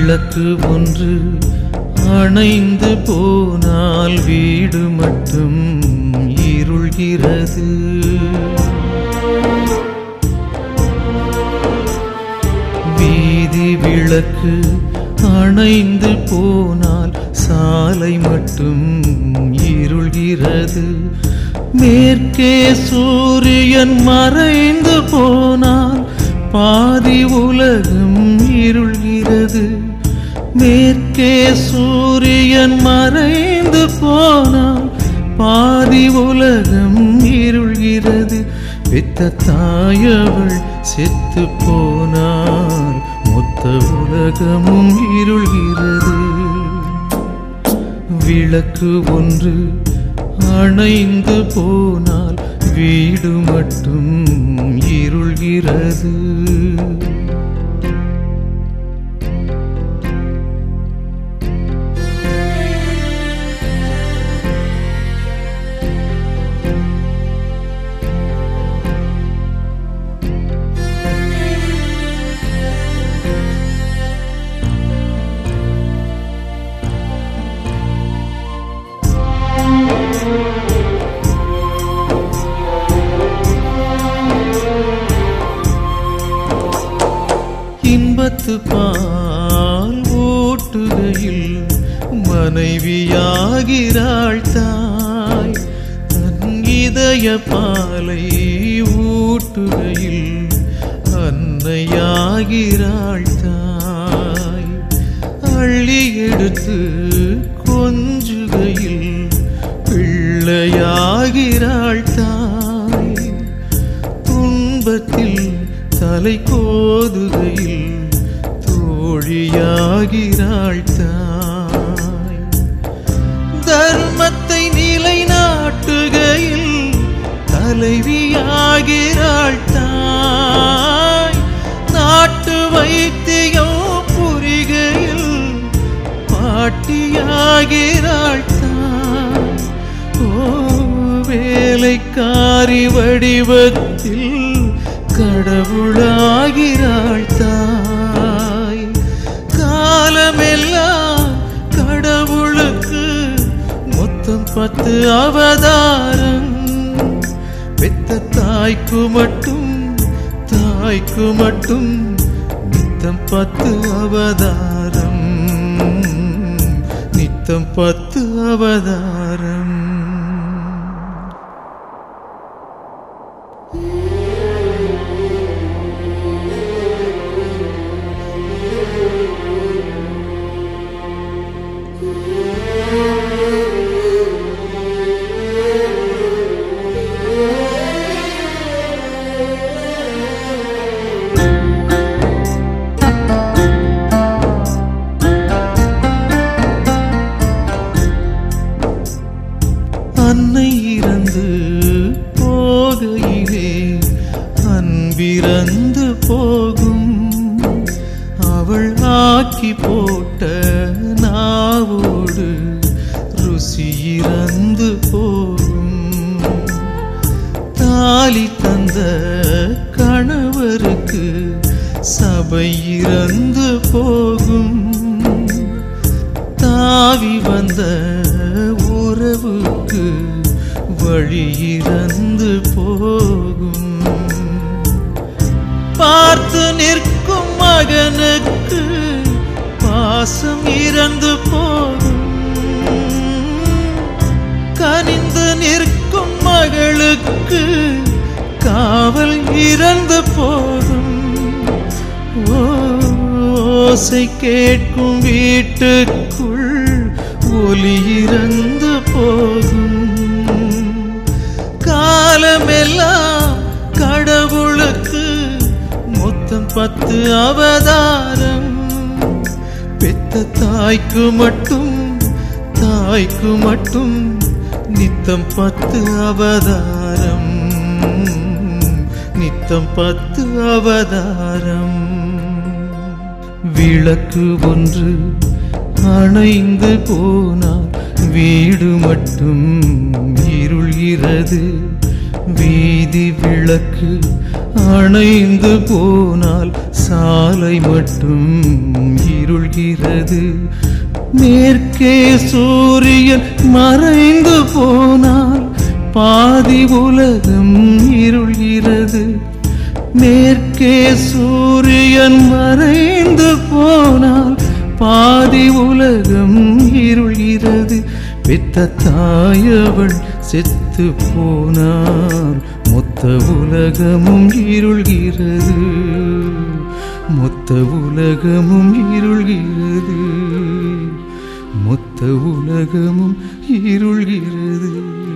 விளக்கு ஒன்று அணைந்து போனால் வீடு மட்டும் இருள்கிறது. வீதி விளக்கு அணைந்து போனால் சாலை மட்டும் இருள்கிறது. மேற்கே சூரியன் மறைந்து போனால் பாதி உலகம் இருள்கிறது. மேற்கே சூரியன் மறைந்து போனால் பாதி உலகம் இருள்கிறது. பெத்த தாயவள் செத்து போனால் மொத்த உலகமும் இருள்கிறது. விளக்கு ஒன்று அணைந்து போனால் வீடு மட்டும் இருள்கிறது. இன்பத்து பால் ஊட்டுகையில் மனைவியாகிறாள் தாய். தன் இதய பாலை ஊட்டுகையில் அன்னையாகிறாள் தாய். அள்ளி எடுத்து கொஞ்சுகையில் பிள்ளையாகிறாள் தாய். துன்பத்தில் தலை கோதுகையில் தோழியாகிறாள் தாய். தர்மத்தை நிலைநாட்டுகையில் தலைவியாகிறாள் தாய். நாட்டு வைத்தியம் புரிகையில் பாட்டியாகிறாள் தாய். ஓ வேலைக்காரி வடிவத்தில் கடவுளாகிறாள் தாய். காலமெல்லாம் கடவுளுக்கு மொத்தம் 10 அவதாரம். பெத்த தாய்க்கு மட்டும் நித்தம் 10 அவதாரம். நித்தம் 10 அவதாரம். அன்னை இறந்து போகையிலே அன்பிறந்து போகும். அவள் ஆக்கி போட்ட நாவோடு ருசி இறந்து போகும். தாலி தந்த கணவருக்கு சபை இறந்து போகும். தாவி வந்த உறவுக்கு வழி இறந்து போகும். பார்த்து நிற்கும் மகனுக்கு பாசம் இறந்து போகும். கனிந்து நிற்கும் மகளுக்கு காவல் இறந்து போகும். ஓசை கேட்கும் வீட்டுக்குள் ஒலி இறந்து போகும். காலமெல்லாம் கடவுளுக்கு மொத்தம் 10 அவதாரம். பெத்த தாய்க்கு மட்டும் நித்தம் 10 அவதாரம். நித்தம் 10 அவதாரம். விளக்கு ஒன்று அணைந்து போனால் வீடு மட்டும் இருள்கிறது. வீதி விளக்கு அணைந்து போனால் சாலை மட்டும் இருள்கிறது. மேற்கே சூரியன் மறைந்து போனால் பாதி உலகம் இருள்கிறது. மேற்கே சூரியன் மறைந்து போனால் பாதி உலகம் இருள்கிறது. பெத்த தாயவள் செத்து போனால் மொத்த உலகமும் இருள்கிறது. மொத்த உலகமும் இருள்கிறது. மொத்த உலகமும் இருள்கிறது.